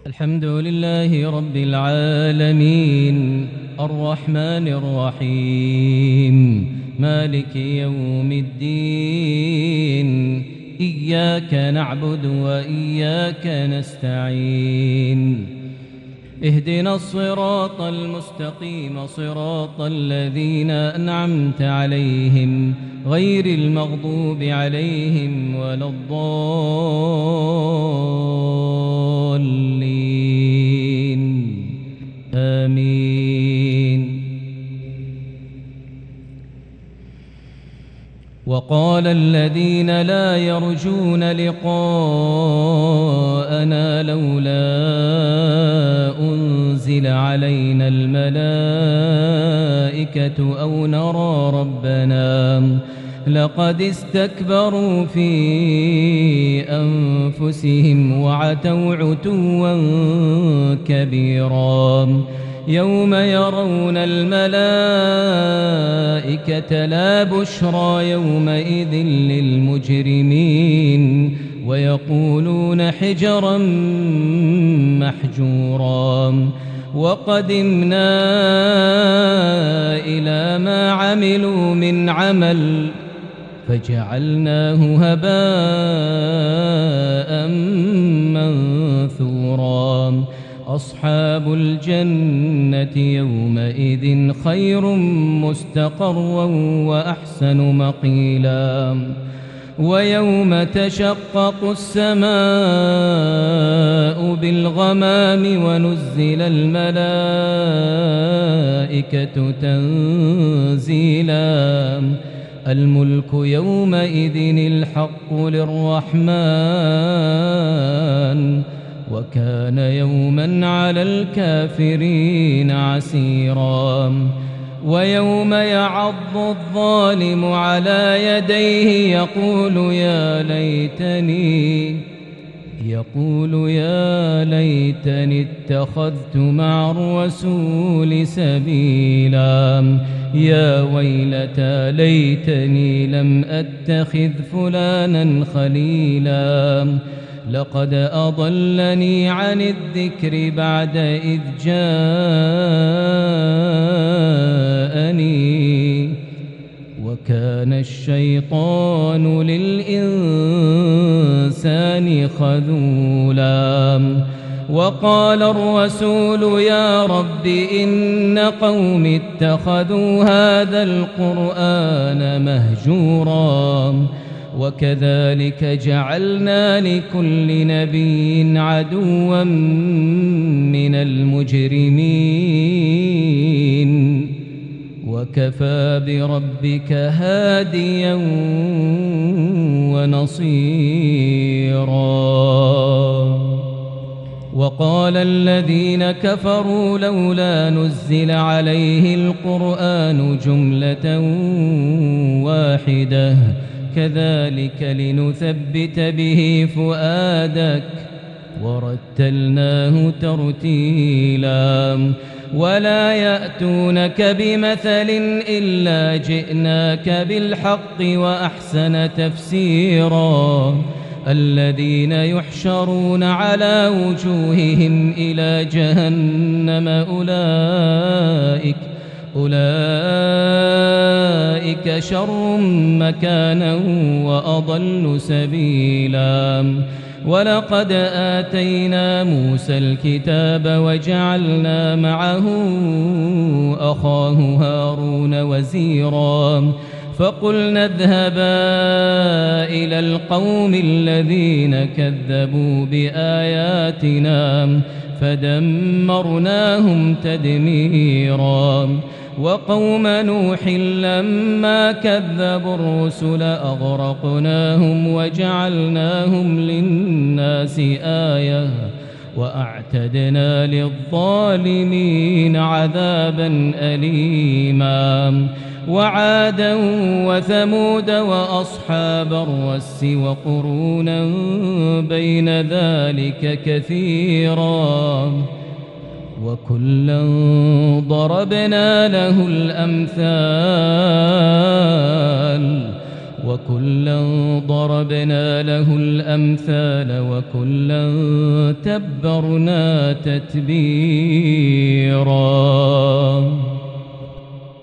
الحمد لله رب العالمين الرحمن الرحيم مالك يوم الدين إياك نعبد وإياك نستعين اهدنا الصراط المستقيم صراط الذين أنعمت عليهم غير المغضوب عليهم ولا الضالين آمين. وقال الذين لا يرجون لقاءنا لولا أنزل علينا الملائكة أو نرى ربنا لقد استكبروا في أنفسهم وعتوا عتوا كبيرا. يوم يرون الملائكة لا بشرى يومئذ للمجرمين ويقولون حجرا محجورا. وقدمنا إلى ما عملوا من عمل فجعلناه هباء منثورا. أصحاب الجنة يومئذ خير مستقرا وأحسن مقيلا. ويوم تشقق السماء بالغمام ونزل الملائكة تنزيلا. الملك يومئذ الحق للرحمن وكان يوما على الكافرين عسيرا. ويوم يعض الظالم على يديه يقول يا ليتني اتخذت مع الرسول سبيلا. يا ويلتى ليتني لم أتخذ فلانا خليلا لقد أضلني عن الذكر بعد إذ جاءني وكان الشيطان للإنسان خذولا. وقال الرسول يا رب إن قوم اتخذوا هذا القرآن مهجورا. وكذلك جعلنا لكل نبي عدوا من المجرمين وكفى بربك هاديا ونصيرا. وقال الذين كفروا لولا نزل عليه القرآن جملة واحدة كذلك لنثبت به فؤادك ورتلناه ترتيلا. ولا يأتونك بمثل إلا جئناك بالحق وأحسن تفسيرا. الذين يحشرون على وجوههم إلى جهنم أولئك شر مكانا وأضل سبيلا. ولقد آتينا موسى الكتاب وجعلنا معه أخاه هارون وزيرا. فقلنا اذهبا إلى القوم الذين كذبوا بآياتنا فدمرناهم تدميرا. وقوم نوح لما كذبوا الرسل أغرقناهم وجعلناهم للناس آية وأعتدنا للظالمين عذابا أليما. وعادا وثمود وأصحاب الرس وقرونا بين ذلك كثيرا وكلا ضربنا له الأمثال وكلا ضربنا له الأمثال وكلا تبرنا تتبيرا